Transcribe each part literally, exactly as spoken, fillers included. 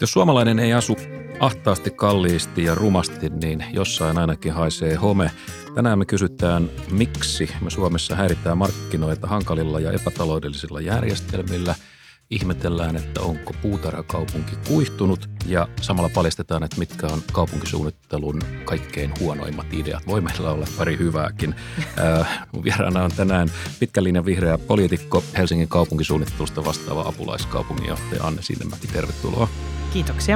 Jos suomalainen ei asu ahtaasti, kalliisti ja rumasti, niin jossain ainakin haisee home. Tänään me kysytään, miksi me Suomessa häiritään markkinoita hankalilla ja epätaloudellisilla järjestelmillä. Ihmetellään, että onko puutarhakaupunki kuihtunut ja samalla paljastetaan, että mitkä on kaupunkisuunnittelun kaikkein huonoimmat ideat. Voi meillä olla pari hyvääkin. Äh, mun vieraana on tänään pitkän linjan vihreä poliitikko, Helsingin kaupunkisuunnittelusta vastaava apulaiskaupunginjohtaja Anne Sinnemäki. Tervetuloa. Kiitoksia.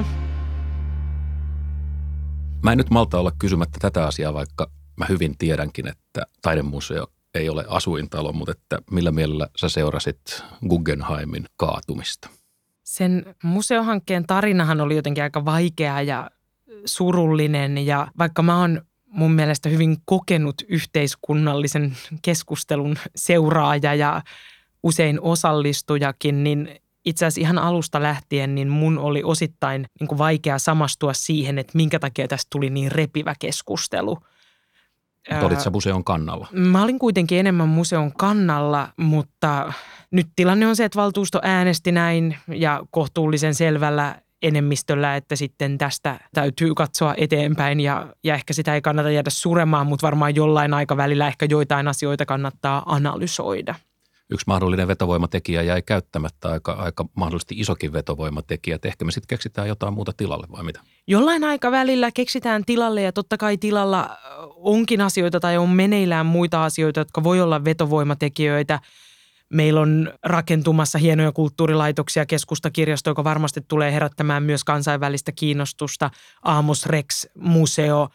Mä en nyt malta olla kysymättä tätä asiaa, vaikka mä hyvin tiedänkin, että taidemuseo ei ole asuintalo, mutta että millä mielellä sä seurasit Guggenheimin kaatumista? Sen museohankkeen tarinahan oli jotenkin aika vaikea ja surullinen ja vaikka mä oon mun mielestä hyvin kokenut yhteiskunnallisen keskustelun seuraaja ja usein osallistujakin, niin itse asiassa ihan alusta lähtien niin mun oli osittain niin kuin vaikea samastua siihen, että minkä takia tästä tuli niin repivä keskustelu. Mutta olit sä museon kannalla? Mä olin kuitenkin enemmän museon kannalla, mutta nyt tilanne on se, että valtuusto äänesti näin ja kohtuullisen selvällä enemmistöllä, että sitten tästä täytyy katsoa eteenpäin ja, ja ehkä sitä ei kannata jäädä suremaan, mutta varmaan jollain aikavälillä ehkä joitain asioita kannattaa analysoida. Yksi mahdollinen vetovoimatekijä jäi käyttämättä, aika, aika mahdollisesti isokin vetovoimatekijä, että ehkä me sitten keksitään jotain muuta tilalle vai mitä? Jollain aikavälillä keksitään tilalle ja totta kai tilalla onkin asioita tai on meneillään muita asioita, jotka voi olla vetovoimatekijöitä. Meillä on rakentumassa hienoja kulttuurilaitoksia, keskustakirjasto, joka varmasti tulee herättämään myös kansainvälistä kiinnostusta, Amos Rex-museo,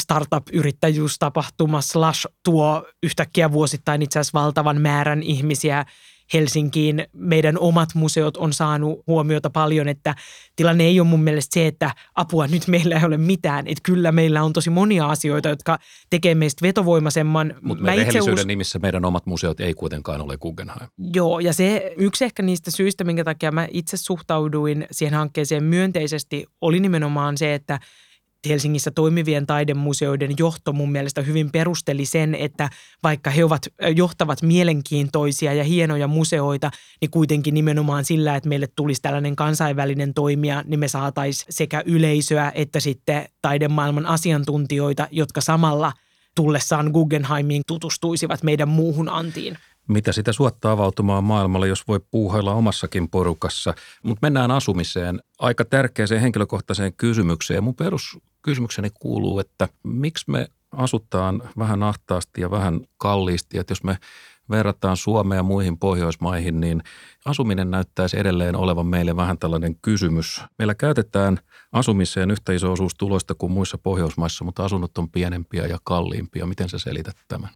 startup-yrittäjyystapahtuma Slash tuo yhtäkkiä vuosittain itse asiassa valtavan määrän ihmisiä Helsinkiin. Meidän omat museot on saanut huomiota paljon, että tilanne ei ole mun mielestä se, että apua nyt meillä ei ole mitään. Että kyllä meillä on tosi monia asioita, jotka tekee meistä vetovoimaisemman. Mutta rehellisyyden us... nimissä meidän omat museot ei kuitenkaan ole Guggenheim. Joo, ja se yksi ehkä niistä syistä, minkä takia mä itse suhtauduin siihen hankkeeseen myönteisesti, oli nimenomaan se, että Helsingissä toimivien taidemuseoiden johto mun mielestä hyvin perusteli sen, että vaikka he ovat, johtavat mielenkiintoisia ja hienoja museoita, niin kuitenkin nimenomaan sillä, että meille tulisi tällainen kansainvälinen toimija, niin me saataisiin sekä yleisöä että sitten taidemaailman asiantuntijoita, jotka samalla tullessaan Guggenheimiin tutustuisivat meidän muuhun antiin. Mitä sitä suottaa avautumaan maailmalle, jos voi puuhailla omassakin porukassa. Mutta mennään asumiseen. Aika tärkeäseen henkilökohtaiseen kysymykseen. Mun peruskysymykseni kuuluu, että miksi me asutaan vähän ahtaasti ja vähän kalliisti. Että jos me verrataan Suomea ja muihin Pohjoismaihin, niin asuminen näyttäisi edelleen olevan meille vähän tällainen kysymys. Meillä käytetään asumiseen yhtä iso osuus tuloista kuin muissa Pohjoismaissa, mutta asunnot on pienempiä ja kalliimpia. Miten sä selität tämän?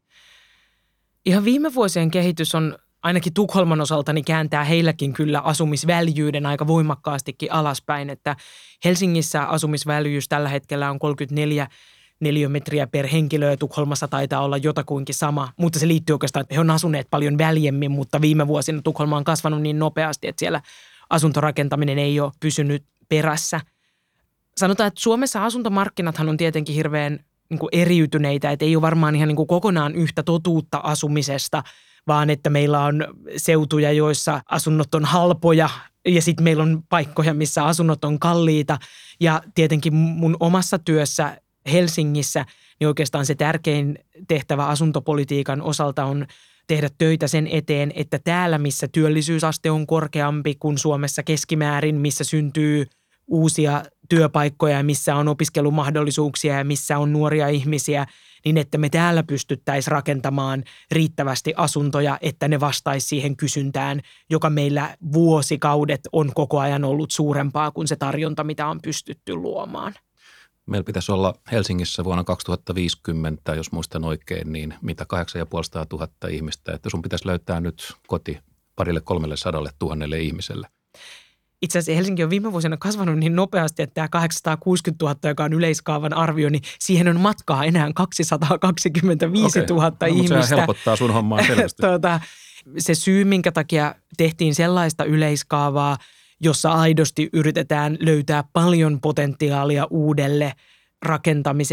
Ihan viime vuosien kehitys on ainakin Tukholman osalta niin kääntää heilläkin kyllä asumisväljyyden aika voimakkaastikin alaspäin, että Helsingissä asumisväljyys tällä hetkellä on kolmekymmentäneljä neliömetriä per henkilö ja Tukholmassa taitaa olla jotakuinkin sama, mutta se liittyy oikeastaan, että he on asuneet paljon väljemmin, mutta viime vuosina Tukholma on kasvanut niin nopeasti, että siellä asuntorakentaminen ei ole pysynyt perässä. Sanotaan, että Suomessa asuntomarkkinathan on tietenkin hirveän niin kuin eriytyneitä, että ei ole varmaan ihan niin kuin kokonaan yhtä totuutta asumisesta, vaan että meillä on seutuja, joissa asunnot on halpoja ja sitten meillä on paikkoja, missä asunnot on kalliita. Ja tietenkin mun omassa työssä Helsingissä, niin oikeastaan se tärkein tehtävä asuntopolitiikan osalta on tehdä töitä sen eteen, että täällä, missä työllisyysaste on korkeampi kuin Suomessa keskimäärin, missä syntyy uusia työpaikkoja, missä on opiskelumahdollisuuksia ja missä on nuoria ihmisiä, niin että me täällä pystyttäisiin rakentamaan riittävästi asuntoja, että ne vastaisi siihen kysyntään, joka meillä vuosikaudet on koko ajan ollut suurempaa kuin se tarjonta, mitä on pystytty luomaan. Meillä pitäisi olla Helsingissä vuonna kaksituhattaviisikymmentä, jos muistan oikein, niin mitä kahdeksantuhatta tuhatta ihmistä, että sun pitäisi löytää nyt koti parille kolmelle sadalle tuhannelle ihmiselle. Itse asiassa Helsinki on viime vuosina kasvanut niin nopeasti, että tämä kahdeksansataakuusikymmentätuhatta, joka on yleiskaavan arvio, niin siihen on matkaa enää kaksisataakaksikymmentäviisituhatta okay. ihmistä. No, se helpottaa sun hommaa selvästi. tuota, se syy, minkä takia tehtiin sellaista yleiskaavaa, jossa aidosti yritetään löytää paljon potentiaalia uudelle rakentamiselle,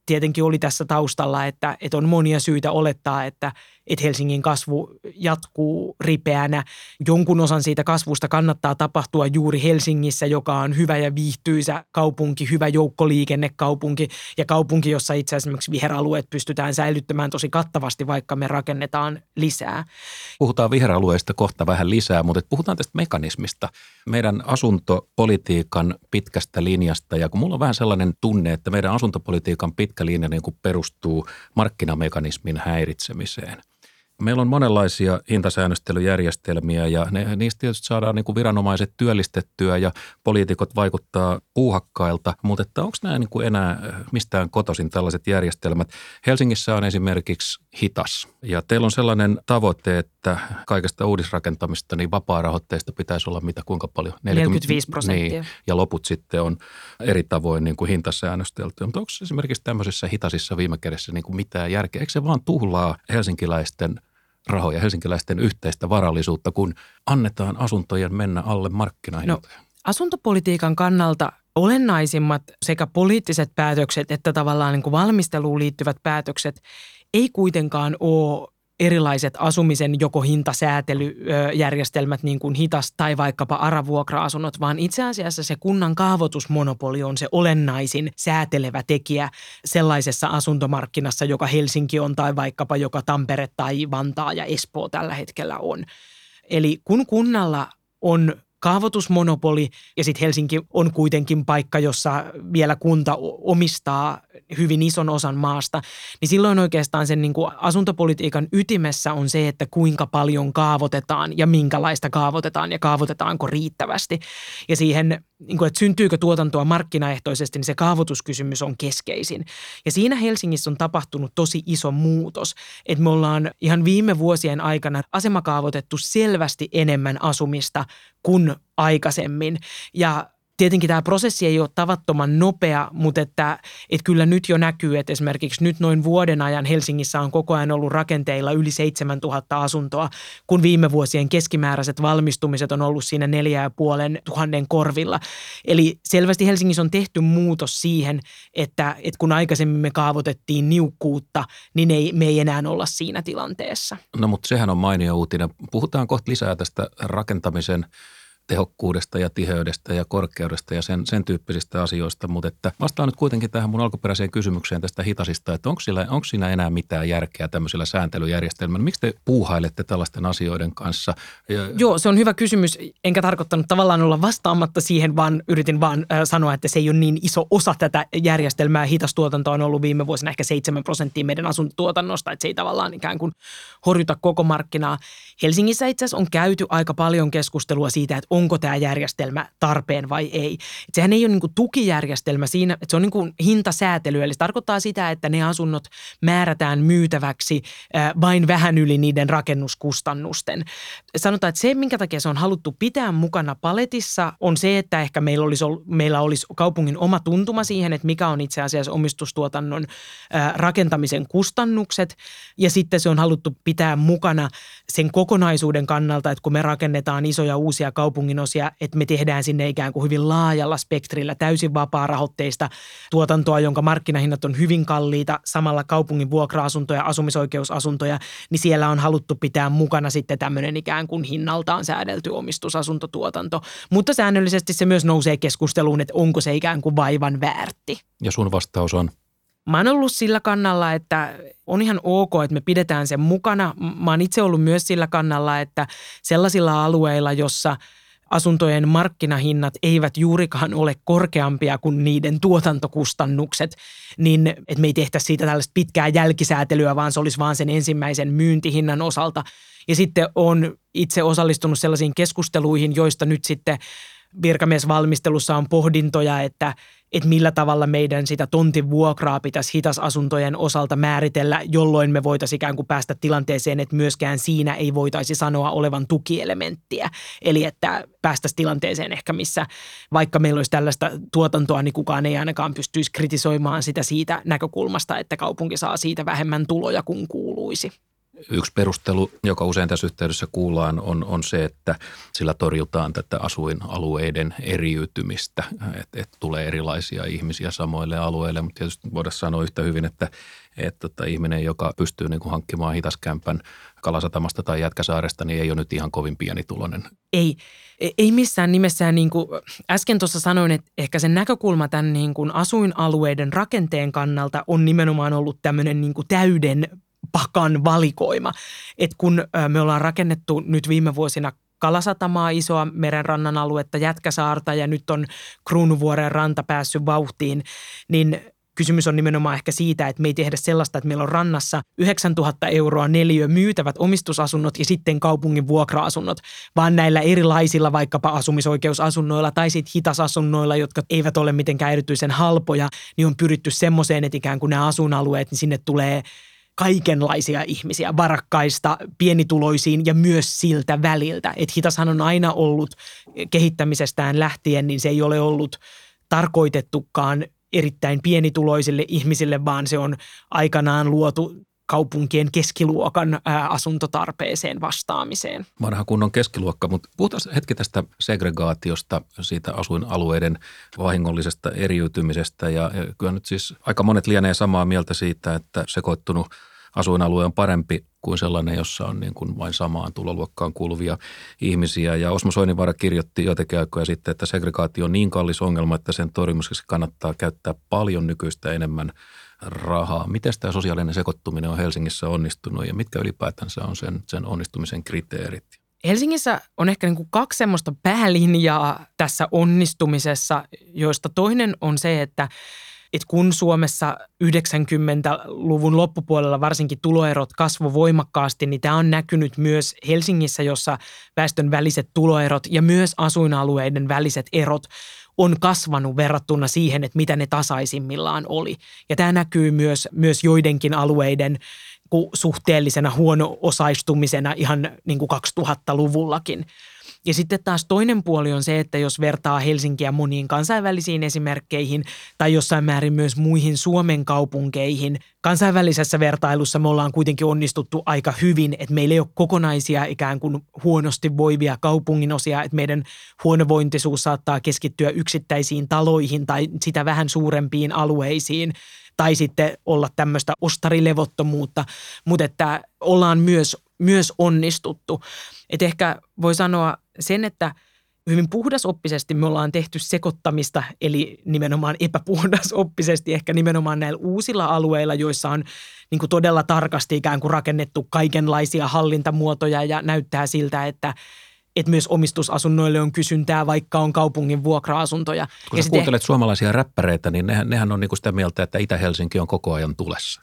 tietenkin oli tässä taustalla, että, että on monia syitä olettaa, että, että Helsingin kasvu jatkuu ripeänä. Jonkun osan siitä kasvusta kannattaa tapahtua juuri Helsingissä, joka on hyvä ja viihtyisä kaupunki, hyvä joukkoliikennekaupunki ja kaupunki, jossa itse asiassa esimerkiksi viheralueet pystytään säilyttämään tosi kattavasti, vaikka me rakennetaan lisää. Puhutaan viheralueista kohta vähän lisää, mutta puhutaan tästä mekanismista, meidän asuntopolitiikan pitkästä linjasta. Ja kun mulla on vähän sellainen tunne, että meidän asuntopolitiikan pitkä linja niin kuin perustuu markkinamekanismin häiritsemiseen. Meillä on monenlaisia hintasäännöstelyjärjestelmiä ja ne, niistä tietysti saadaan niin kuin viranomaiset työllistettyä ja poliitikot vaikuttaa puuhakkailta, mutta että onko nämä niin kuin enää mistään kotoisin tällaiset järjestelmät? Helsingissä on esimerkiksi hitas ja teillä on sellainen tavoite, että kaikesta uudisrakentamista niin vapaarahoitteista pitäisi olla mitä kuinka paljon? neljäkymmentäviisi prosenttia. Niin, ja loput sitten on eri tavoin niin kuin hintasäännöstelty. Mutta onko esimerkiksi tämmöisissä hitasissa viime kädessä niin kuin mitään järkeä? Eikö se vaan tuhlaa helsinkiläisten rahoja, helsinkiläisten yhteistä varallisuutta, kun annetaan asuntojen mennä alle markkinahintoja? No, asuntopolitiikan kannalta olennaisimmat sekä poliittiset päätökset että tavallaan niin kuin valmisteluun liittyvät päätökset ei kuitenkaan ole erilaiset asumisen joko hintasäätelyjärjestelmät niin kuin hitas tai vaikkapa ARA-vuokra-asunnot, vaan itse asiassa se kunnan kaavoitusmonopoli on se olennaisin säätelevä tekijä sellaisessa asuntomarkkinassa, joka Helsinki on tai vaikkapa joka Tampere tai Vantaa ja Espoo tällä hetkellä on. Eli kun kunnalla on kaavoitusmonopoli ja sitten Helsinki on kuitenkin paikka, jossa vielä kunta omistaa hyvin ison osan maasta, niin silloin oikeastaan sen niin kuin asuntopolitiikan ytimessä on se, että kuinka paljon kaavoitetaan ja minkälaista kaavoitetaan ja kaavoitetaanko riittävästi. Ja siihen, niin kuin, että syntyykö tuotantoa markkinaehtoisesti, niin se kaavoituskysymys on keskeisin. Ja siinä Helsingissä on tapahtunut tosi iso muutos, että me ollaan ihan viime vuosien aikana asemakaavoitettu selvästi enemmän asumista kuin aikaisemmin ja tietenkin tämä prosessi ei ole tavattoman nopea, mutta että, että kyllä nyt jo näkyy, että esimerkiksi nyt noin vuoden ajan Helsingissä on koko ajan ollut rakenteilla yli seitsemäntuhatta asuntoa, kun viime vuosien keskimääräiset valmistumiset on ollut siinä neljä ja puolen tuhannen korvilla. Eli selvästi Helsingissä on tehty muutos siihen, että, että kun aikaisemmin me kaavoitettiin niukkuutta, niin ei, me ei enää olla siinä tilanteessa. No mutta sehän on mainio uutinen. Puhutaan kohta lisää tästä rakentamisen tehokkuudesta ja tiheydestä ja korkeudesta ja sen, sen tyyppisistä asioista, mutta että vastaan nyt kuitenkin tähän mun alkuperäiseen kysymykseen tästä hitasista, että onko, sillä, onko siinä enää mitään järkeä tämmöisellä sääntelyjärjestelmällä? Miksi te puuhailette tällaisten asioiden kanssa? Ja... Joo, se on hyvä kysymys, enkä tarkoittanut tavallaan olla vastaamatta siihen, vaan yritin vaan äh, sanoa, että se ei ole niin iso osa tätä järjestelmää. Hitastuotanto on ollut viime vuosina ehkä seitsemän prosenttia meidän asuntotuotannosta, että se ei tavallaan ikään kuin horjuta koko markkinaa. Helsingissä itse asiassa on käyty aika paljon keskustelua siitä, että onko tämä järjestelmä tarpeen vai ei. Et sehän ei ole niin kuin tukijärjestelmä siinä, että se on niin kuin hintasäätely, eli se tarkoittaa sitä, että ne asunnot määrätään myytäväksi vain vähän yli niiden rakennuskustannusten. Sanotaan, että se, minkä takia se on haluttu pitää mukana paletissa, on se, että ehkä meillä olisi, meillä olisi kaupungin oma tuntuma siihen, että mikä on itse asiassa omistustuotannon rakentamisen kustannukset, ja sitten se on haluttu pitää mukana sen kokonaisuuden kannalta, että kun me rakennetaan isoja uusia kaupungin osia, että me tehdään sinne ikään kuin hyvin laajalla spektrillä täysin vapaa-rahoitteista tuotantoa, jonka markkinahinnat on hyvin kalliita, samalla kaupungin vuokra-asuntoja, asumisoikeusasuntoja, niin siellä on haluttu pitää mukana sitten tämmöinen ikään kuin hinnaltaan säädelty omistusasuntotuotanto. Mutta säännöllisesti se myös nousee keskusteluun, että onko se ikään kuin vaivan väärti. Ja sun vastaus on? Mä oon ollut sillä kannalla, että on ihan ok, että me pidetään sen mukana. Mä oon itse ollut myös sillä kannalla, että sellaisilla alueilla, jossa asuntojen markkinahinnat eivät juurikaan ole korkeampia kuin niiden tuotantokustannukset, niin että me ei tehtäisi siitä tällaista pitkää jälkisäätelyä, vaan se olisi vaan sen ensimmäisen myyntihinnan osalta. Ja sitten on itse osallistunut sellaisiin keskusteluihin, joista nyt sitten virkamiesvalmistelussa on pohdintoja, että, että millä tavalla meidän sitä tontin vuokraa pitäisi hitasasuntojen osalta määritellä, jolloin me voitaisiin ikään kuin päästä tilanteeseen, että myöskään siinä ei voitaisi sanoa olevan tukielementtiä. Eli että päästäisiin tilanteeseen ehkä, missä vaikka meillä olisi tällaista tuotantoa, niin kukaan ei ainakaan pystyisi kritisoimaan sitä siitä näkökulmasta, että kaupunki saa siitä vähemmän tuloja kuin kuuluisi. Yksi perustelu, joka usein tässä yhteydessä kuullaan, on, on se, että sillä torjutaan tätä asuinalueiden eriytymistä, että et tulee erilaisia ihmisiä samoille alueille, mutta tietysti voidaan sanoa yhtä hyvin, että et, tota, ihminen, joka pystyy niin kuin hankkimaan hitaskämpän Kalasatamasta tai Jätkäsaaresta, niin ei ole nyt ihan kovin pienituloinen. Ei, ei missään nimessään, niin kuin äsken tuossa sanoin, että ehkä sen näkökulma tämän niin kuin asuinalueiden rakenteen kannalta on nimenomaan ollut tämmöinen niin kuin täyden pakan valikoima. Että kun me ollaan rakennettu nyt viime vuosina Kalasatamaa, isoa merenrannan aluetta, Jätkäsaarta ja nyt on Kruunuvuoren ranta päässyt vauhtiin, niin kysymys on nimenomaan ehkä siitä, että me ei tehdä sellaista, että meillä on rannassa yhdeksäntuhatta euroa neliö myytävät omistusasunnot ja sitten kaupungin vuokra-asunnot, vaan näillä erilaisilla vaikkapa asumisoikeusasunnoilla tai sitten hitasasunnoilla, jotka eivät ole mitenkään erityisen halpoja, niin on pyritty semmoiseen, että ikään kuin nämä asuinalueet, niin sinne tulee kaikenlaisia ihmisiä, varakkaista, pienituloisiin ja myös siltä väliltä. Että hitashan on aina ollut kehittämisestään lähtien, niin se ei ole ollut tarkoitettukaan erittäin pienituloisille ihmisille, vaan se on aikanaan luotu kaupunkien keskiluokan ää, asuntotarpeeseen vastaamiseen. Vanha kunnon keskiluokka, mutta puhutaan hetki tästä segregaatiosta, siitä asuinalueiden vahingollisesta eriytymisestä ja, ja kyllä nyt siis aika monet lienee samaa mieltä siitä, että sekoittunut asuinalue on parempi kuin sellainen, jossa on niin kuin vain samaan tuloluokkaan kuuluvia ihmisiä. Ja Osmo Soininvaara kirjoitti jotenkin aikoja sitten, että segregaatio on niin kallis ongelma, että sen torjumiseksi kannattaa käyttää paljon nykyistä enemmän rahaa. Miten tämä sosiaalinen sekoittuminen on Helsingissä onnistunut ja mitkä ylipäätänsä on sen, sen onnistumisen kriteerit? Helsingissä on ehkä niin kuin kaksi semmoista päälinjaa tässä onnistumisessa, joista toinen on se, että että kun Suomessa yhdeksänkymmentäluvun loppupuolella varsinkin tuloerot kasvoi voimakkaasti, niin tämä on näkynyt myös Helsingissä, jossa väestön väliset tuloerot ja myös asuinalueiden väliset erot on kasvanut verrattuna siihen, että mitä ne tasaisimmillaan oli. Ja tämä näkyy myös, myös joidenkin alueiden suhteellisena huono-osaistumisena ihan niin kuin kaksituhattaluvullakin. Ja sitten taas toinen puoli on se, että jos vertaa Helsinkiä moniin kansainvälisiin esimerkkeihin tai jossain määrin myös muihin Suomen kaupunkeihin, kansainvälisessä vertailussa me ollaan kuitenkin onnistuttu aika hyvin, että meillä ei ole kokonaisia ikään kuin huonosti voivia kaupunginosia, että meidän huonovointisuus saattaa keskittyä yksittäisiin taloihin tai sitä vähän suurempiin alueisiin tai sitten olla tämmöistä ostarilevottomuutta, mutta että ollaan myös, myös onnistuttu. Että ehkä voi sanoa sen, että hyvin puhdasoppisesti me ollaan tehty sekoittamista, eli nimenomaan epäpuhdasoppisesti ehkä nimenomaan näillä uusilla alueilla, joissa on niin kuin todella tarkasti ikään kuin rakennettu kaikenlaisia hallintamuotoja ja näyttää siltä, että että myös omistusasunnoille on kysyntää, vaikka on kaupungin vuokra-asuntoja. Kun sä kuuntelet eh... suomalaisia räppäreitä, niin nehän, nehän on niinku sitä mieltä, että Itä-Helsinki on koko ajan tulessa.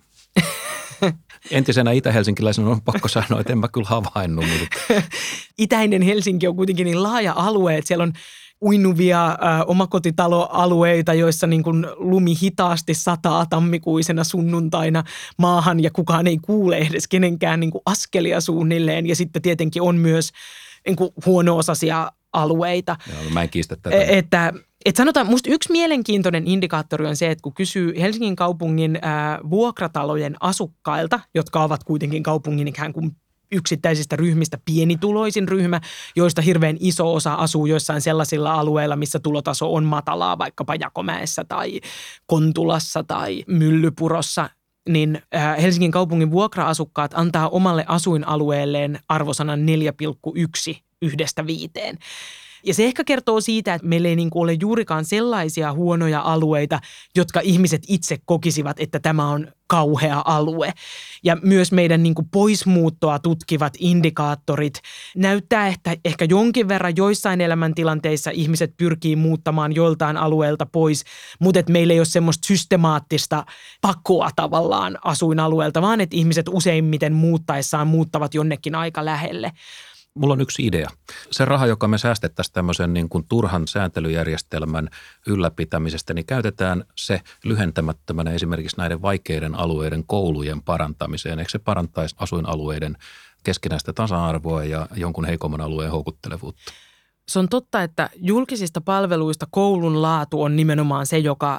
Entisenä itä-helsinkiläisenä on pakko sanoa, että en mä kyllä havainnut. Mutta. Itäinen Helsinki on kuitenkin niin laaja alue, että siellä on uinuvia äh, omakotitaloalueita, joissa niin kuin lumi hitaasti sataa tammikuisena sunnuntaina maahan ja kukaan ei kuule edes kenenkään niin kuin askelia suunnilleen. Ja sitten tietenkin on myös niin kuin huono-osaisia alueita. Joo, mä en kiistä tätä. Että, että sanotaan, musta yksi mielenkiintoinen indikaattori on se, että kun kysyy Helsingin kaupungin ää, vuokratalojen asukkailta, jotka ovat kuitenkin kaupungin ikään kuin yksittäisistä ryhmistä pienituloisin ryhmä, joista hirveän iso osa asuu joissain sellaisilla alueilla, missä tulotaso on matalaa, vaikkapa Jakomäessä tai Kontulassa tai Myllypurossa, niin Helsingin kaupungin vuokra-asukkaat antaa omalle asuinalueelleen arvosanan neljä pilkku yksi yhdestä viiteen. Ja se ehkä kertoo siitä, että meillä ei niin kuin ole juurikaan sellaisia huonoja alueita, jotka ihmiset itse kokisivat, että tämä on kauhea alue. Ja myös meidän niin kuin poismuuttoa tutkivat indikaattorit näyttää, että ehkä jonkin verran joissain elämäntilanteissa ihmiset pyrkii muuttamaan joiltain alueelta pois, mutta että meillä ei ole semmoista systemaattista pakoa tavallaan asuinalueelta, vaan että ihmiset useimmiten muuttaessaan muuttavat jonnekin aika lähelle. Mulla on yksi idea. Se raha, joka me säästettäisiin tämmöisen niin kuin turhan sääntelyjärjestelmän ylläpitämisestä, niin käytetään se lyhentämättömänä esimerkiksi näiden vaikeiden alueiden koulujen parantamiseen. Eikö se parantaisi asuinalueiden keskinäistä tasa-arvoa ja jonkun heikomman alueen houkuttelevuutta? Se on totta, että julkisista palveluista koulun laatu on nimenomaan se, joka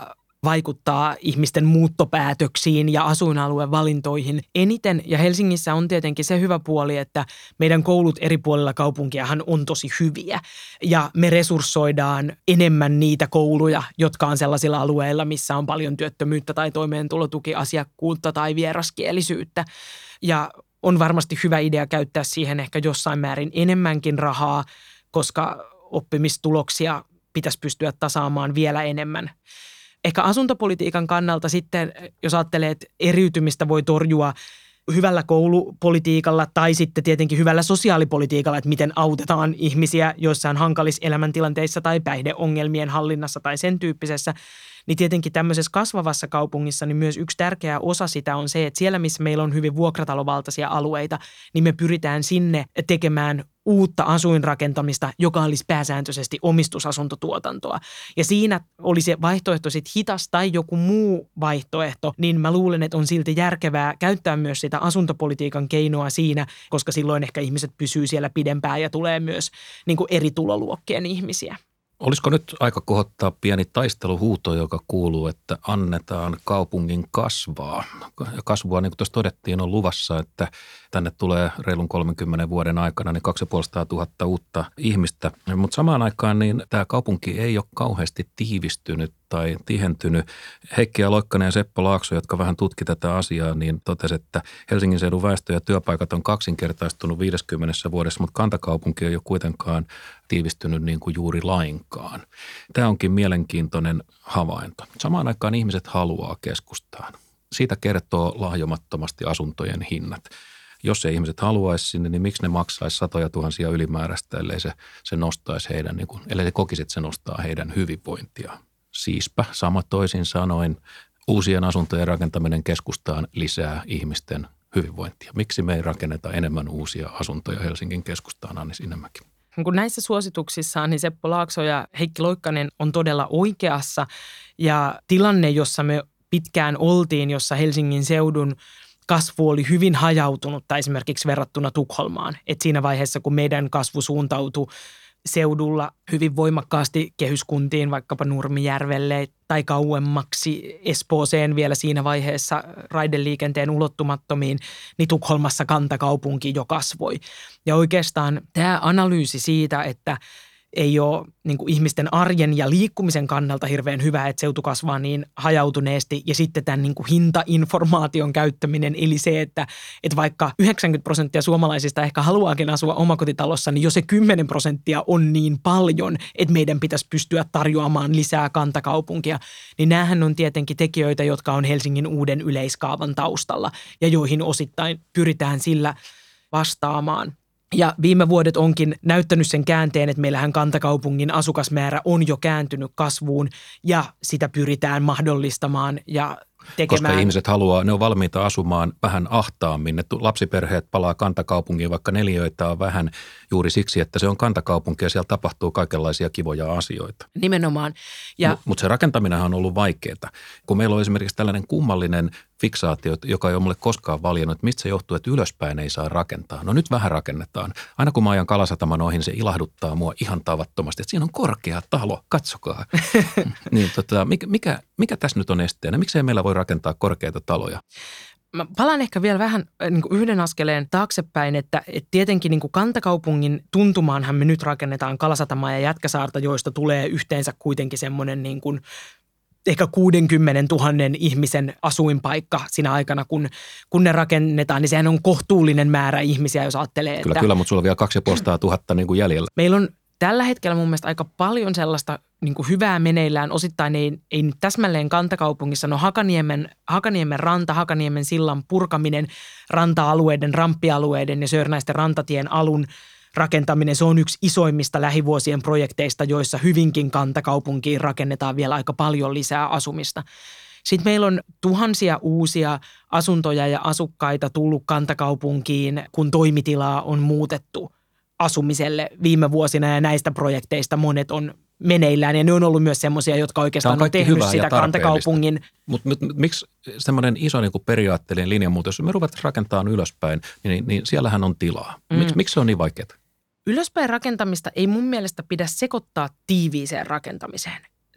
vaikuttaa ihmisten muuttopäätöksiin ja asuinalueen valintoihin eniten. Ja Helsingissä on tietenkin se hyvä puoli, että meidän koulut eri puolilla kaupunkiahan on tosi hyviä. Ja me resurssoidaan enemmän niitä kouluja, jotka on sellaisilla alueilla, missä on paljon työttömyyttä tai toimeentulotukiasiakkuutta tai vieraskielisyyttä. Ja on varmasti hyvä idea käyttää siihen ehkä jossain määrin enemmänkin rahaa, koska oppimistuloksia pitäisi pystyä tasaamaan vielä enemmän. Ehkä asuntopolitiikan kannalta sitten, jos ajattelee, että eriytymistä voi torjua hyvällä koulupolitiikalla tai sitten tietenkin hyvällä sosiaalipolitiikalla, että miten autetaan ihmisiä joissain hankalissa elämäntilanteissa tai päihdeongelmien hallinnassa tai sen tyyppisessä, niin tietenkin tämmöisessä kasvavassa kaupungissa niin myös yksi tärkeä osa sitä on se, että siellä missä meillä on hyvin vuokratalovaltaisia alueita, niin me pyritään sinne tekemään uutta asuinrakentamista, joka olisi pääsääntöisesti omistusasuntotuotantoa. Ja siinä oli se vaihtoehto sitten hitas tai joku muu vaihtoehto, niin mä luulen, että on silti järkevää käyttää myös sitä asuntopolitiikan keinoa siinä, koska silloin ehkä ihmiset pysyy siellä pidempään ja tulee myös niin kuin eri tuloluokkien ihmisiä. Olisiko nyt aika kohottaa pieni taisteluhuuto, joka kuuluu, että annetaan kaupungin kasvaa? Kasvua, niin kuin tuossa todettiin, on luvassa, että tänne tulee reilun kolmenkymmenen vuoden aikana niin kaksisataaviisikymmentätuhatta uutta ihmistä. Mutta samaan aikaan niin tämä kaupunki ei ole kauheasti tiivistynyt tai tihentynyt. Heikki Loikkanen ja Seppo Laakso, jotka vähän tutki tätä asiaa, niin totesi, että Helsingin seudun väestö ja työpaikat on kaksinkertaistunut viidessäkymmenessä vuodessa, mutta kantakaupunki ei ole kuitenkaan tiivistynyt niin kuin juuri lainkaan. Tämä onkin mielenkiintoinen havainto. Samaan aikaan ihmiset haluaa keskustaan. Siitä kertoo lahjomattomasti asuntojen hinnat. Jos ei ihmiset haluaisi sinne, niin miksi ne maksaisi satoja tuhansia ylimääräistä, ellei se, se nostaisi heidän, niin kuin, ellei se kokisi, että se nostaa heidän hyvinvointiaan. Siispä sama toisin sanoen uusien asuntojen rakentaminen keskustaan lisää ihmisten hyvinvointia. Miksi me ei rakenneta enemmän uusia asuntoja Helsingin keskustaan, Anni Sinnemäki? Kun näissä suosituksissaan niin Seppo Laakso ja Heikki Loikkanen on todella oikeassa ja tilanne, jossa me pitkään oltiin, jossa Helsingin seudun kasvu oli hyvin hajautunutta esimerkiksi verrattuna Tukholmaan. Et siinä vaiheessa, kun meidän kasvu suuntautui seudulla hyvin voimakkaasti kehyskuntiin, vaikkapa Nurmijärvelle tai kauemmaksi Espooseen vielä siinä vaiheessa raideliikenteen ulottumattomiin, niin Tukholmassa kantakaupunki jo kasvoi. Ja oikeastaan tämä analyysi siitä, että ei ole niin kuin ihmisten arjen ja liikkumisen kannalta hirveän hyvä, että seutu kasvaa niin hajautuneesti. Ja sitten tämän niin kuin hintainformaation käyttäminen, eli se, että, että vaikka yhdeksänkymmentä prosenttia suomalaisista ehkä haluaakin asua omakotitalossa, niin jo se kymmenen prosenttia on niin paljon, että meidän pitäisi pystyä tarjoamaan lisää kantakaupunkia. Niin näähän on tietenkin tekijöitä, jotka on Helsingin uuden yleiskaavan taustalla ja joihin osittain pyritään sillä vastaamaan. Ja viime vuodet onkin näyttänyt sen käänteen, että meillähän kantakaupungin asukasmäärä on jo kääntynyt kasvuun ja sitä pyritään mahdollistamaan ja tekemään. Koska ihmiset haluaa, ne on valmiita asumaan vähän ahtaammin. Ne lapsiperheet palaa kantakaupunkiin, vaikka neliöitä on vähän juuri siksi, että se on kantakaupunki ja siellä tapahtuu kaikenlaisia kivoja asioita. Nimenomaan. Mutta mut se rakentaminenhan on ollut vaikeaa. Kun meillä on esimerkiksi tällainen kummallinen fiksaatio, joka ei ole mulle koskaan valjennut, että mistä se johtuu, että ylöspäin ei saa rakentaa. No nyt vähän rakennetaan. Aina kun mä ajan Kalasataman ohi, niin se ilahduttaa mua ihan tavattomasti, että siinä on korkea talo, katsokaa. niin, tota, mikä, mikä, mikä tässä nyt on esteenä? Miksei meillä voi rakentaa korkeita taloja? Mä palaan ehkä vielä vähän niin kuin yhden askeleen taaksepäin, että, että tietenkin niin kuin kantakaupungin tuntumaanhan me nyt rakennetaan Kalasatamaa ja Jätkäsaarta, joista tulee yhteensä kuitenkin semmoinen niin kuin ehkä kuusikymmentätuhatta ihmisen asuinpaikka siinä aikana, kun, kun ne rakennetaan, niin sehän on kohtuullinen määrä ihmisiä, jos ajattelee. Kyllä, että kyllä, mutta sulla on vielä kaksisataatuhatta niin kuin jäljellä. Meillä on tällä hetkellä mun mielestä aika paljon sellaista niin kuin hyvää meneillään. Osittain ei, ei nyt täsmälleen kantakaupungissa. No Hakaniemen, Hakaniemen ranta, Hakaniemen sillan purkaminen, ranta-alueiden, ramppialueiden ja Sörnäisten rantatien alun rakentaminen, se on yksi isoimmista lähivuosien projekteista, joissa hyvinkin kantakaupunkiin rakennetaan vielä aika paljon lisää asumista. Sitten meillä on tuhansia uusia asuntoja ja asukkaita tullut kantakaupunkiin, kun toimitilaa on muutettu asumiselle viime vuosina ja näistä projekteista monet on meneillään ja ne on ollut myös semmoisia, jotka oikeastaan on, on tehnyt sitä kantakaupungin. Mutta mut, mut, miksi semmoinen iso niin kuin periaatteellinen linjanmuutos, jos me ruvetaan rakentamaan ylöspäin, niin, niin siellähän on tilaa. Mm. Miks, miksi se on niin vaikeaa? Ylöspäin rakentamista ei mun mielestä pidä sekoittaa tiiviiseen rakentamiseen.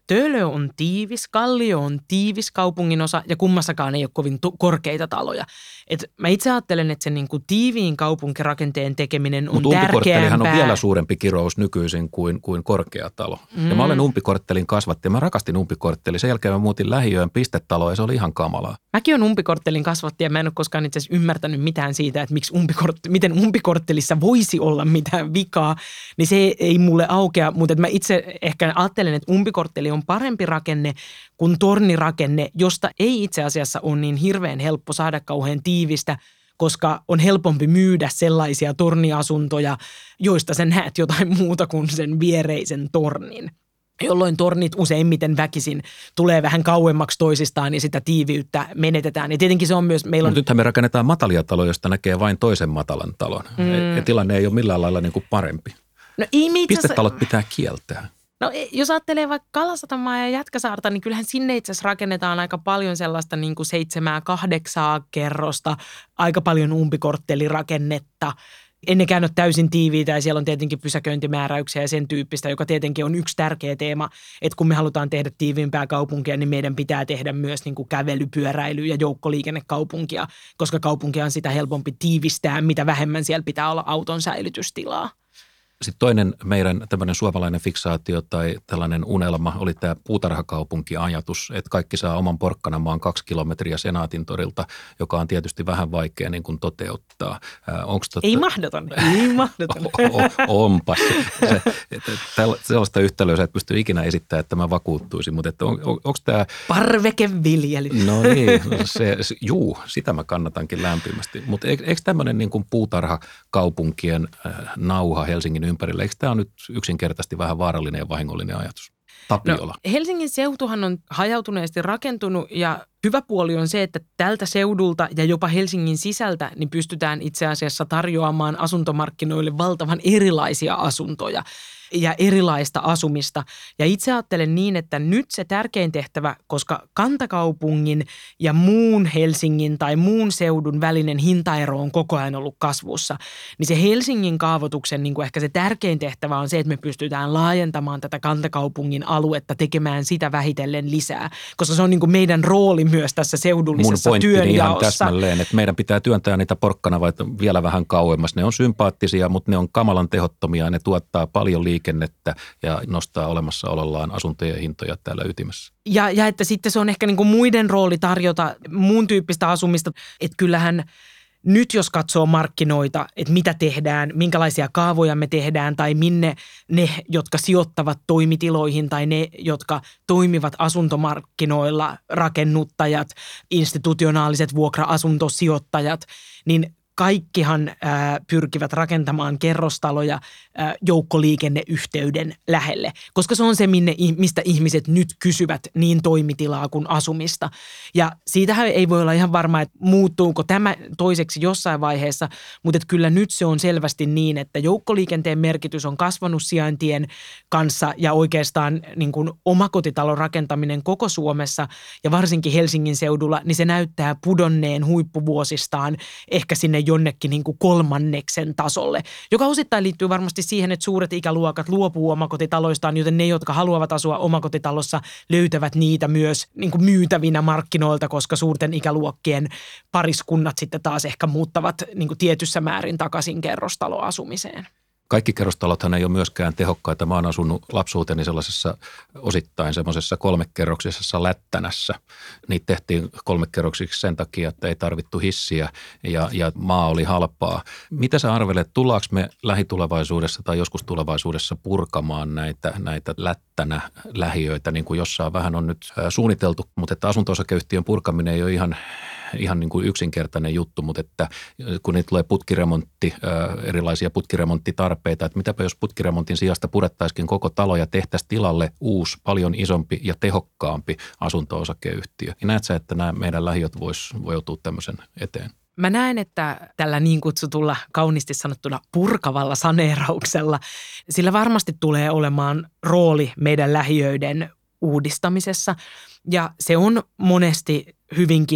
Töölö on tiivis, Kallio on tiivis kaupunginosa ja kummassakaan ei ole kovin to- korkeita taloja. Et mä itse ajattelen, että se niinku tiiviin kaupunkirakenteen tekeminen on Mut tärkeämpää. Mutta umpikorttelihan on vielä suurempi kirous nykyisin kuin, kuin korkeatalo. Mm. Ja mä olen umpikorttelin kasvatti ja mä rakastin umpikortteli. Sen jälkeen mä muutin lähiöön pistetaloon ja se oli ihan kamalaa. Mäkin on umpikorttelin kasvatti ja mä en ole koskaan itse asiassa ymmärtänyt mitään siitä, että miksi umpikort- miten umpikorttelissa voisi olla mitään vikaa. Niin se ei mulle aukea, mutta mä itse ehkä ajattelen, että umpikortteli on parempi rakenne kuin tornirakenne, josta ei itse asiassa ole niin hirveän helppo saada kauhean tiivistä, koska on helpompi myydä sellaisia torniasuntoja, joista sä näet jotain muuta kuin sen viereisen tornin. Jolloin tornit useimmiten väkisin tulee vähän kauemmaksi toisistaan ja sitä tiiviyttä menetetään. Ja tietenkin se on myös, meillä on... Mutta nythän me rakennetaan matalia taloja, josta näkee vain toisen matalan talon. Mm. Ja tilanne ei ole millään lailla niin kuin parempi. No ei me itse asiassa... Pistetalot pitää kieltää. No jos ajattelee vaikka Kalasatamaa ja Jätkäsaarta, niin kyllähän sinne itse asiassa rakennetaan aika paljon sellaista niin kuin seitsemää, kahdeksaa kerrosta, aika paljon umpikorttelirakennetta. Ennekään ole täysin tiiviitä ja siellä on tietenkin pysäköintimääräyksiä ja sen tyyppistä, joka tietenkin on yksi tärkeä teema, että kun me halutaan tehdä tiiviimpää kaupunkia, niin meidän pitää tehdä myös niin kuin kävely, pyöräily ja joukkoliikennekaupunkia, koska kaupunkia on sitä helpompi tiivistää, mitä vähemmän siellä pitää olla auton säilytystilaa. Sitten toinen meidän tämmöinen suomalainen fiksaatio tai tällainen unelma oli tämä puutarhakaupunkiajatus, että kaikki saa oman Porkkanamaan kaksi kilometriä Senaatintorilta, joka on tietysti vähän vaikea niin kuin toteuttaa. Onko totta... Ei mahdoton, ei mahdoton. O, onpas. Se, että sellaista yhtälöä sä et pysty ikinä esittämään, että mä vakuuttuisin, mutta että on, on, onko tämä... Parvekeviljely. No niin, se, se, juu, sitä mä kannatankin lämpimästi. Mutta eikö tämmöinen niin kuin puutarhakaupunkien nauha Helsingin ympärillä. Eikö tämä ole nyt yksinkertaisesti vähän vaarallinen ja vahingollinen ajatus? Tapiola. No, Helsingin seutuhan on hajautuneesti rakentunut ja hyvä puoli on se, että tältä seudulta ja jopa Helsingin sisältä niin pystytään itse asiassa tarjoamaan asuntomarkkinoille valtavan erilaisia asuntoja ja erilaista asumista. Ja itse ajattelen niin, että nyt se tärkein tehtävä, koska kantakaupungin ja muun Helsingin tai muun seudun välinen hintaero on koko ajan ollut kasvussa, niin se Helsingin kaavoituksen niin kuin ehkä se tärkein tehtävä on se, että me pystytään laajentamaan tätä kantakaupungin aluetta, tekemään sitä vähitellen lisää, koska se on niin kuin meidän rooli myös tässä seudullisessa Mun työnjaossa. Mun ihan täsmälleen, että meidän pitää työntää niitä porkkanavaita vielä vähän kauemmas. Ne on sympaattisia, mutta ne on kamalan tehottomia, ne tuottaa paljon liikennettä ja nostaa olemassaolollaan asuntojen hintoja täällä ytimessä. Ja, ja että sitten se on ehkä niin kuin muiden rooli tarjota muun tyyppistä asumista, että kyllähän nyt jos katsoo markkinoita, että mitä tehdään, minkälaisia kaavoja me tehdään tai minne ne, jotka sijoittavat toimitiloihin tai ne, jotka toimivat asuntomarkkinoilla, rakennuttajat, institutionaaliset vuokra-asuntosijoittajat, niin kaikkihan ää, pyrkivät rakentamaan kerrostaloja ää, joukkoliikenneyhteyden lähelle, koska se on se, minne, mistä ihmiset nyt kysyvät niin toimitilaa kuin asumista. Ja siitähän ei voi olla ihan varma, että muuttuuko tämä toiseksi jossain vaiheessa, mutta että kyllä nyt se on selvästi niin, että joukkoliikenteen merkitys on kasvanut sijaintien kanssa ja oikeastaan niin kuin omakotitalon rakentaminen koko Suomessa ja varsinkin Helsingin seudulla, niin se näyttää pudonneen huippuvuosistaan ehkä sinne jonnekin niin kuin kolmanneksen tasolle, joka osittain liittyy varmasti siihen, että suuret ikäluokat luopuu omakotitaloistaan, joten ne, jotka haluavat asua omakotitalossa, löytävät niitä myös niin kuin myytävinä markkinoilta, koska suurten ikäluokkien pariskunnat sitten taas ehkä muuttavat niin kuin tietyssä määrin takaisin kerrostaloasumiseen. Kaikki kerrostalothan ei ole myöskään tehokkaita. Mä oon asunut lapsuuteni sellaisessa osittain semmoisessa kolmekerroksisessa Lättänässä. Niitä tehtiin kolmekerroksiksi sen takia, että ei tarvittu hissiä ja, ja maa oli halpaa. Mitä sä arvelet, tullaanko me lähitulevaisuudessa tai joskus tulevaisuudessa purkamaan näitä, näitä Lättänä lähiöitä, niin kuin jossain vähän on nyt suunniteltu, mutta että asunto-osakeyhtiön purkaminen ei ole ihan ihan niin kuin yksinkertainen juttu, mutta että kun niitä tulee putkiremontti, erilaisia putkiremonttitarpeita, että mitäpä jos putkiremontin sijasta purettaisikin koko talo ja tehtäisiin tilalle uusi, paljon isompi ja tehokkaampi asunto-osakeyhtiö. Niin näet sä, että nämä meidän lähiöt vois, voi joutua tämmöisen eteen? Mä näen, että tällä niin kutsutulla kauniisti sanottuna purkavalla saneerauksella, sillä varmasti tulee olemaan rooli meidän lähiöiden uudistamisessa ja se on monesti hyvinkin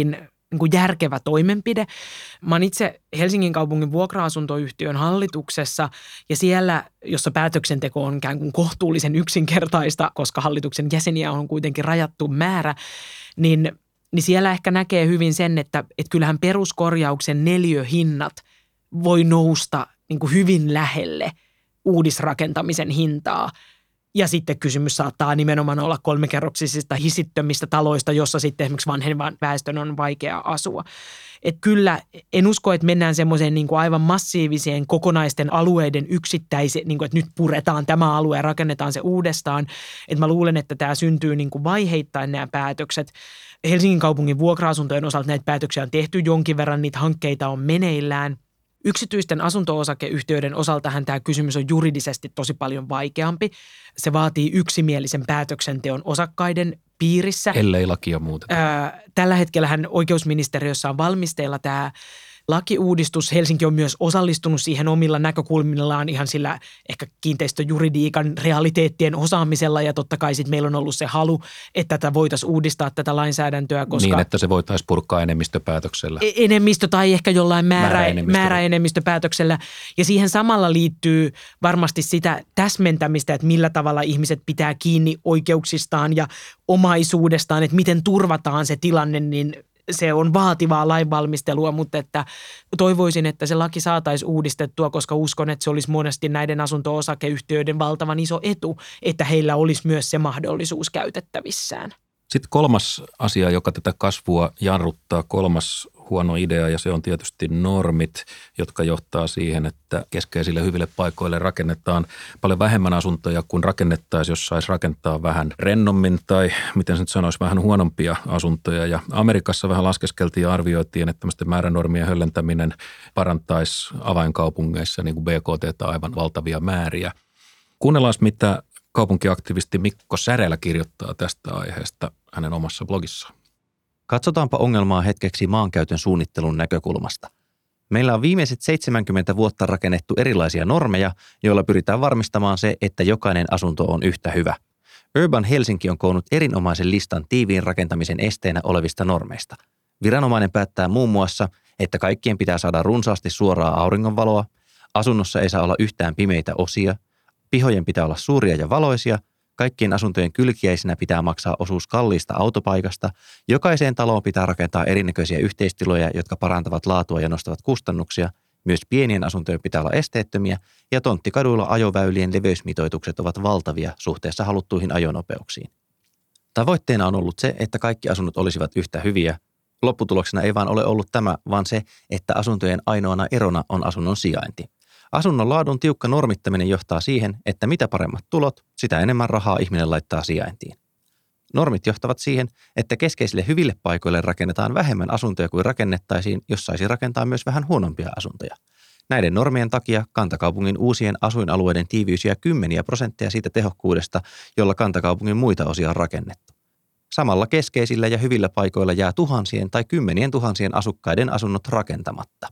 niin kuin järkevä toimenpide. Mä oon itse Helsingin kaupungin vuokra-asuntoyhtiön hallituksessa ja siellä, jossa päätöksenteko on ikään kuin kohtuullisen yksinkertaista, koska hallituksen jäseniä on kuitenkin rajattu määrä, niin, niin siellä ehkä näkee hyvin sen, että, että kyllähän peruskorjauksen neliöhinnat voi nousta niin kuin hyvin lähelle uudisrakentamisen hintaa. Ja sitten kysymys saattaa nimenomaan olla kolmikerroksisista hisittömistä taloista, jossa sitten esimerkiksi vanhemman väestön on vaikea asua. Et kyllä en usko, että mennään semmoiseen niin kuin aivan massiiviseen kokonaisten alueiden yksittäiseen, niin kuin, että nyt puretaan tämä alue ja rakennetaan se uudestaan. Et mä luulen, että tämä syntyy niin kuin vaiheittain nämä päätökset. Helsingin kaupungin vuokra-asuntojen osalta näitä päätöksiä on tehty jonkin verran, niitä hankkeita on meneillään. Yksityisten asunto-osakeyhtiöiden osaltahan tämä kysymys on juridisesti tosi paljon vaikeampi. Se vaatii yksimielisen päätöksenteon osakkaiden piirissä. Ellei lakia muuteta. Tällä hetkellähän oikeusministeriössä on valmisteilla tämä lakiuudistus. Helsinki on myös osallistunut siihen omilla näkökulmillaan ihan sillä ehkä kiinteistöjuridiikan realiteettien osaamisella ja totta kai sitten meillä on ollut se halu, että tätä voitaisiin uudistaa tätä lainsäädäntöä. Koska niin, että se voitaisiin purkaa enemmistöpäätöksellä. Enemmistö tai ehkä jollain määrä, määräenemmistöpäätöksellä ja siihen samalla liittyy varmasti sitä täsmentämistä, että millä tavalla ihmiset pitää kiinni oikeuksistaan ja omaisuudestaan, että miten turvataan se tilanne, niin se on vaativaa lainvalmistelua, mutta että toivoisin, että se laki saataisiin uudistettua, koska uskon, että se olisi monesti näiden asunto-osakeyhtiöiden valtavan iso etu, että heillä olisi myös se mahdollisuus käytettävissään. Sitten kolmas asia, joka tätä kasvua jarruttaa, kolmas huono idea, ja se on tietysti normit, jotka johtaa siihen, että keskeisille hyville paikoille rakennetaan paljon vähemmän asuntoja kuin rakennettaisiin, jos saisi rakentaa vähän rennommin tai miten se nyt sanoisi, vähän huonompia asuntoja. Ja Amerikassa vähän laskeskeltiin ja arvioitiin, että tämmöisten määränormien höllentäminen parantaisi avainkaupungeissa niin kuin B K T:tä aivan valtavia määriä. Kuunnellaan, mitä kaupunkiaktivisti Mikko Särälä kirjoittaa tästä aiheesta hänen omassa blogissaan. Katsotaanpa ongelmaa hetkeksi maankäytön suunnittelun näkökulmasta. Meillä on viimeiset seitsemänkymmentä vuotta rakennettu erilaisia normeja, joilla pyritään varmistamaan se, että jokainen asunto on yhtä hyvä. Urban Helsinki on koonnut erinomaisen listan tiiviin rakentamisen esteenä olevista normeista. Viranomainen päättää muun muassa, että kaikkien pitää saada runsaasti suoraa auringonvaloa, asunnossa ei saa olla yhtään pimeitä osia, pihojen pitää olla suuria ja valoisia, kaikkien asuntojen kylkiäisenä pitää maksaa osuus kalliista autopaikasta, jokaiseen taloon pitää rakentaa erinäköisiä yhteistiloja, jotka parantavat laatua ja nostavat kustannuksia, myös pienien asuntojen pitää olla esteettömiä ja tonttikaduilla ajoväylien leveysmitoitukset ovat valtavia suhteessa haluttuihin ajonopeuksiin. Tavoitteena on ollut se, että kaikki asunnot olisivat yhtä hyviä. Lopputuloksena ei vaan ole ollut tämä, vaan se, että asuntojen ainoana erona on asunnon sijainti. Asunnon laadun tiukka normittaminen johtaa siihen, että mitä paremmat tulot, sitä enemmän rahaa ihminen laittaa sijaintiin. Normit johtavat siihen, että keskeisille hyville paikoille rakennetaan vähemmän asuntoja kuin rakennettaisiin, jos saisi rakentaa myös vähän huonompia asuntoja. Näiden normien takia kantakaupungin uusien asuinalueiden tiiviys jää kymmeniä prosentteja siitä tehokkuudesta, jolla kantakaupungin muita osia on rakennettu. Samalla keskeisillä ja hyvillä paikoilla jää tuhansien tai kymmenien tuhansien asukkaiden asunnot rakentamatta.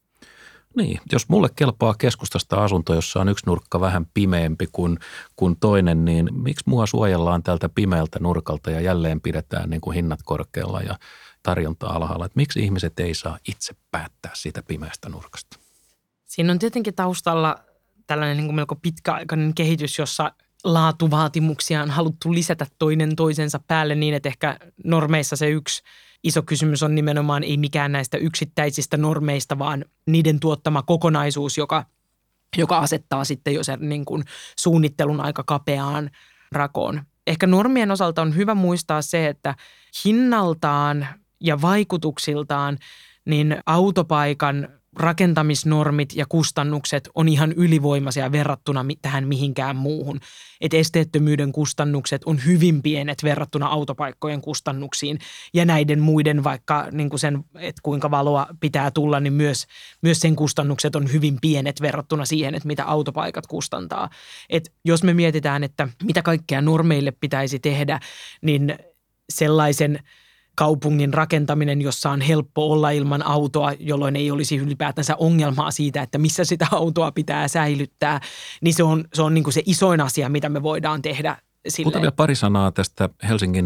Niin, jos mulle kelpaa keskustasta asunto, jossa on yksi nurkka vähän pimeämpi kuin, kuin toinen, niin miksi mua suojellaan tältä pimeältä nurkalta ja jälleen pidetään niin kuin hinnat korkealla ja tarjonta alhaalla? Että miksi ihmiset ei saa itse päättää siitä pimeästä nurkasta? Siinä on tietenkin taustalla tällainen niin kuin melko pitkäaikainen kehitys, jossa laatuvaatimuksia on haluttu lisätä toinen toisensa päälle niin, että ehkä normeissa se yksi iso kysymys on nimenomaan ei mikään näistä yksittäisistä normeista, vaan niiden tuottama kokonaisuus, joka, joka asettaa sitten jo sen niin kuin suunnittelun aika kapeaan rakoon. Ehkä normien osalta on hyvä muistaa se, että hinnaltaan ja vaikutuksiltaan niin autopaikan rakentamisnormit ja kustannukset on ihan ylivoimaisia verrattuna tähän mihinkään muuhun. Et esteettömyyden kustannukset on hyvin pienet verrattuna autopaikkojen kustannuksiin ja näiden muiden vaikka niin kuin sen, että kuinka valoa pitää tulla, niin myös, myös sen kustannukset on hyvin pienet verrattuna siihen, että mitä autopaikat kustantaa. Et jos me mietitään, että mitä kaikkea normeille pitäisi tehdä, niin sellaisen kaupungin rakentaminen, jossa on helppo olla ilman autoa, jolloin ei olisi ylipäätänsä ongelmaa siitä, että missä sitä autoa pitää säilyttää, niin se on se, on niin kuin se isoin asia, mitä me voidaan tehdä. Mutta vielä pari sanaa tästä Helsingin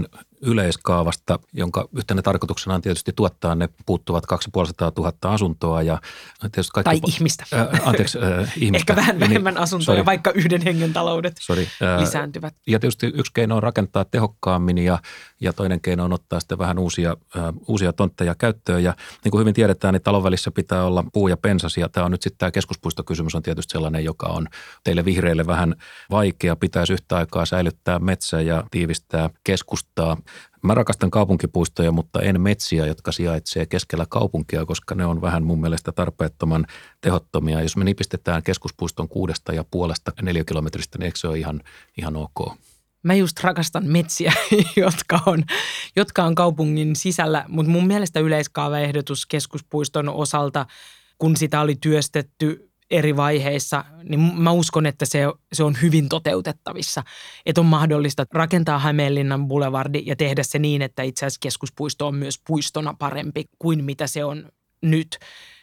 yleiskaavasta, jonka yhtenä tarkoituksena on tietysti tuottaa ne puuttuvat kaksisataaviisikymmentätuhatta asuntoa. Ja tietysti kaikki tai po- ihmistä. Äh, anteeksi, äh, ihmistä. Ehkä vähän vähemmän asuntoja, sorry. vaikka yhden hengen taloudet Sorry. Äh, lisääntyvät. Ja tietysti yksi keino on rakentaa tehokkaammin ja, ja toinen keino on ottaa sitten vähän uusia, äh, uusia tontteja käyttöön. Ja niin kuin hyvin tiedetään, niin talon välissä pitää olla puu ja pensas. Ja tämä on nyt sitten tämä keskuspuistokysymys on tietysti sellainen, joka on teille vihreille vähän vaikea. Pitäisi yhtä aikaa säilyttää metsä ja tiivistää keskustaa. Mä rakastan kaupunkipuistoja, mutta en metsiä, jotka sijaitsee keskellä kaupunkia, koska ne on vähän mun mielestä tarpeettoman tehottomia. Jos me nipistetään keskuspuiston kuudesta ja puolesta neliökilometristä, niin eikö se ole ihan, ihan ok? Mä just rakastan metsiä, jotka on, jotka on kaupungin sisällä, mutta mun mielestä yleiskaavaehdotus keskuspuiston osalta, kun sitä oli työstetty eri vaiheissa, niin mä uskon, että se, se on hyvin toteutettavissa. Että on mahdollista rakentaa Hämeenlinnan boulevardi ja tehdä se niin, että itse asiassa keskuspuisto on myös puistona parempi kuin mitä se on nyt.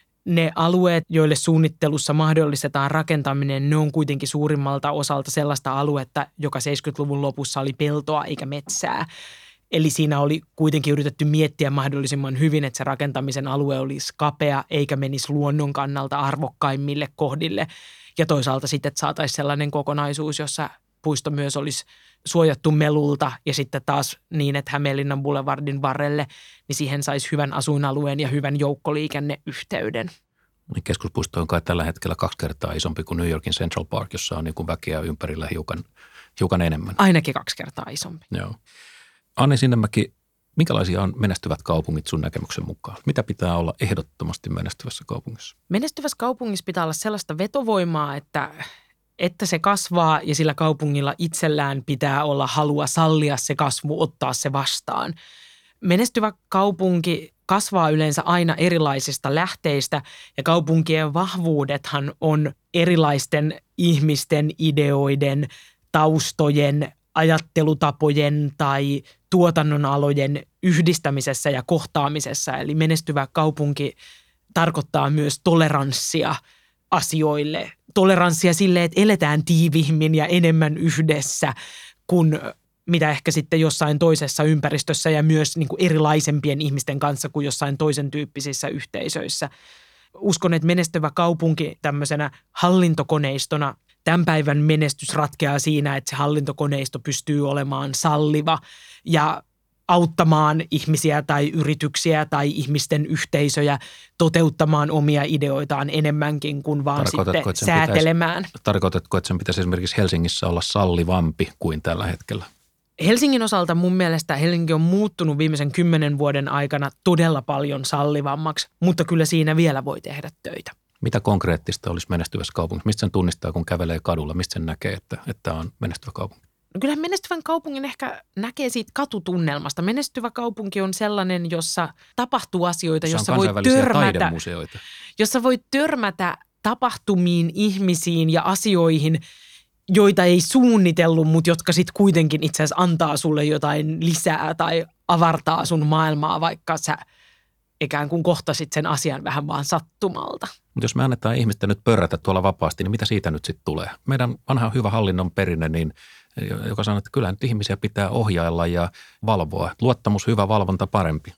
Ne alueet, joille suunnittelussa mahdollistetaan rakentaminen, ne on kuitenkin suurimmalta osalta sellaista aluetta, joka seitsemänkymmentäluvun lopussa oli peltoa eikä metsää. Eli siinä oli kuitenkin yritetty miettiä mahdollisimman hyvin, että se rakentamisen alue olisi kapea eikä menisi luonnon kannalta arvokkaimmille kohdille. Ja toisaalta sitten, että saataisiin sellainen kokonaisuus, jossa puisto myös olisi suojattu melulta ja sitten taas niin, että Hämeenlinnan boulevardin varrelle, niin siihen saisi hyvän asuinalueen ja hyvän joukkoliikenneyhteyden. Keskuspuisto on kai tällä hetkellä kaksi kertaa isompi kuin New Yorkin Central Park, jossa on niin kuin väkeä ympärillä hiukan, hiukan enemmän. Ainakin kaksi kertaa isompi. Joo. Anni Sinnemäki, minkälaisia on menestyvät kaupungit sun näkemyksen mukaan? Mitä pitää olla ehdottomasti menestyvässä kaupungissa? Menestyvässä kaupungissa pitää olla sellaista vetovoimaa, että, että se kasvaa ja sillä kaupungilla itsellään pitää olla halua sallia se kasvu, ottaa se vastaan. Menestyvä kaupunki kasvaa yleensä aina erilaisista lähteistä ja kaupunkien vahvuudethan on erilaisten ihmisten, ideoiden, taustojen, ajattelutapojen tai tuotannon alojen yhdistämisessä ja kohtaamisessa. Eli menestyvä kaupunki tarkoittaa myös toleranssia asioille. Toleranssia sille, että eletään tiivihmin ja enemmän yhdessä kuin mitä ehkä sitten jossain toisessa ympäristössä ja myös niin kuin erilaisempien ihmisten kanssa kuin jossain toisen tyyppisissä yhteisöissä. Uskon, että menestyvä kaupunki tämmöisenä hallintokoneistona, tämän päivän menestys ratkeaa siinä, että se hallintokoneisto pystyy olemaan salliva ja auttamaan ihmisiä tai yrityksiä tai ihmisten yhteisöjä toteuttamaan omia ideoitaan enemmänkin kuin vaan sitten säätelemään. Pitäisi, tarkoitatko, että sen pitäisi esimerkiksi Helsingissä olla sallivampi kuin tällä hetkellä? Helsingin osalta mun mielestä Helsinki on muuttunut viimeisen kymmenen vuoden aikana todella paljon sallivammaksi, mutta kyllä siinä vielä voi tehdä töitä. Mitä konkreettista olisi menestyvässä kaupungissa? Mistä sen tunnistaa, kun kävelee kadulla? Mistä sen näkee, että, että tämä on menestyvä kaupunki? No kyllähän menestyvän kaupungin ehkä näkee siitä katutunnelmasta. Menestyvä kaupunki on sellainen, jossa tapahtuu asioita, jossa voi törmätä, jossa voi törmätä tapahtumiin, ihmisiin ja asioihin, joita ei suunnitellut, mutta jotka sitten kuitenkin itse asiassa antaa sulle jotain lisää tai avartaa sun maailmaa, vaikka sä ikään kuin kohtasit sen asian vähän vaan sattumalta. Mutta jos me annetaan ihmisten nyt pörrätä tuolla vapaasti, niin mitä siitä nyt sitten tulee? Meidän vanha hyvä hallinnon perinne, niin, joka sanoo, että kyllä nyt ihmisiä pitää ohjailla ja valvoa. Luottamus, hyvä valvonta, parempi.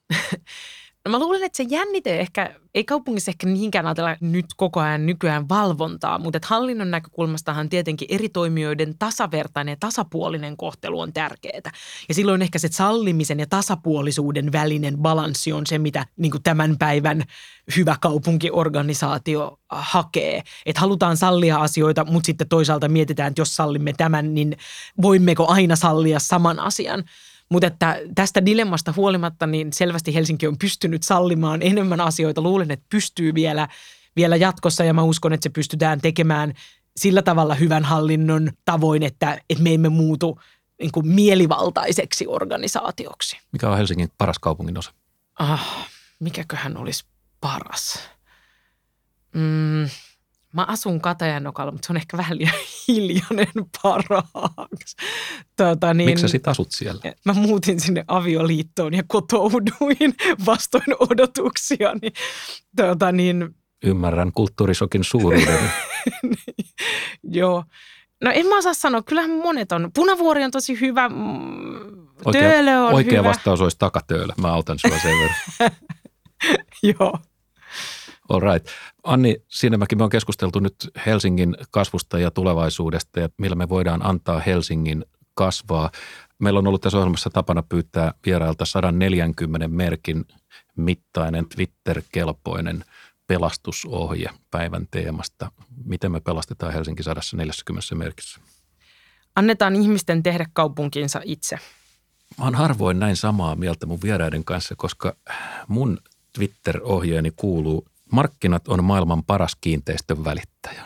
No mä luulen, että se jännite ehkä, ei kaupungissa ehkä niinkään ajatella nyt koko ajan nykyään valvontaa, mutta että hallinnon näkökulmastahan tietenkin eri toimijoiden tasavertainen ja tasapuolinen kohtelu on tärkeää. Ja silloin ehkä se sallimisen ja tasapuolisuuden välinen balanssi on se, mitä niin kuin tämän päivän hyvä kaupunkiorganisaatio hakee. Että halutaan sallia asioita, mutta sitten toisaalta mietitään, että jos sallimme tämän, niin voimmeko aina sallia saman asian. Mutta että tästä dilemmasta huolimatta, niin selvästi Helsinki on pystynyt sallimaan enemmän asioita. Luulen, että pystyy vielä, vielä jatkossa ja mä uskon, että se pystytään tekemään sillä tavalla hyvän hallinnon tavoin, että, että me emme muutu niin kuin mielivaltaiseksi organisaatioksi. Mikä on Helsingin paras kaupungin osa? Ah, mikäköhän olisi paras? Mm. Mä asun Katajanokalla, mutta se on ehkä vähän liian hiljainen paraaksi. Tuota, niin, miksi sä sit asut siellä? Mä muutin sinne avioliittoon ja kotouduin vastoin odotuksiani. Tuota, niin, Ymmärrän kulttuurisokin suuruuden. Joo. No en mä osaa sanoa, kyllähän monet on. Punavuori on tosi hyvä. Oikea, Töölö on oikea hyvä. vastaus olisi Takatöölö. Mä autan sua sen verran. Joo. All right. Anni Sinnemäki, me on keskusteltu nyt Helsingin kasvusta ja tulevaisuudesta ja millä me voidaan antaa Helsingin kasvaa. Meillä on ollut tässä ohjelmassa tapana pyytää vierailta sata neljäkymmentä merkin mittainen Twitter-kelpoinen pelastusohje päivän teemasta. Miten me pelastetaan Helsinki sata neljäkymmentä merkissä? Annetaan ihmisten tehdä kaupunkinsa itse. Mä oon harvoin näin samaa mieltä mun vieraiden kanssa, koska mun Twitter-ohjeeni kuuluu: markkinat on maailman paras kiinteistön välittäjä.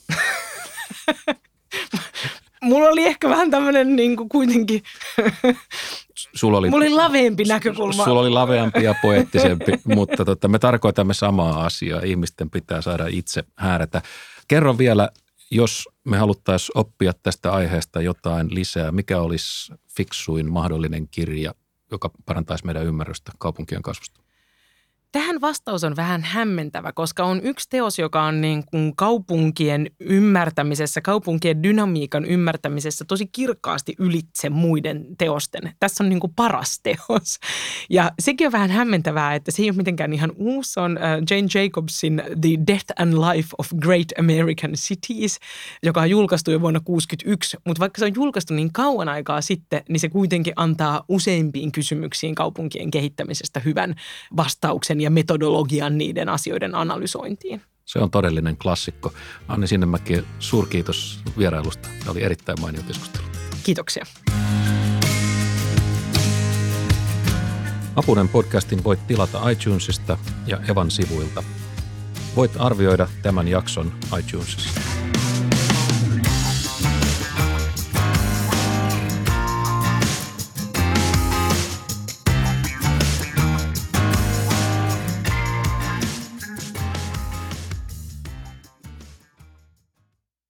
Mulla oli ehkä vähän tämmöinen niin kuin kuitenkin, Sulla oli, mulla oli laveempi näkökulma. Sulla oli laveampi ja poeettisempi, mutta tota, me tarkoitamme samaa asiaa. Ihmisten pitää saada itse häärätä. Kerro vielä, jos me haluttaisiin oppia tästä aiheesta jotain lisää, mikä olisi fiksuin mahdollinen kirja, joka parantaisi meidän ymmärrystä kaupunkien kasvusta? Tähän vastaus on vähän hämmentävä, koska on yksi teos, joka on niin kuin kaupunkien ymmärtämisessä, kaupunkien dynamiikan ymmärtämisessä tosi kirkkaasti ylitse muiden teosten. Tässä on niin kuin paras teos. Ja sekin on vähän hämmentävää, että se ei ole mitenkään ihan uusi. Se on Jane Jacobsin The Death and Life of Great American Cities, joka on julkaistu jo vuonna tuhatyhdeksänsataakuusikymmentäyksi. Mutta vaikka se on julkaistu niin kauan aikaa sitten, niin se kuitenkin antaa useimpiin kysymyksiin kaupunkien kehittämisestä hyvän vastauksen ja metodologian niiden asioiden analysointiin. Se on todellinen klassikko. Anni Sinnemäki, suurkiitos vierailusta. Tämä oli erittäin mainio keskustelu. Kiitoksia. Apunen podcastin voit tilata iTunesista ja Evan sivuilta. Voit arvioida tämän jakson iTunesissa.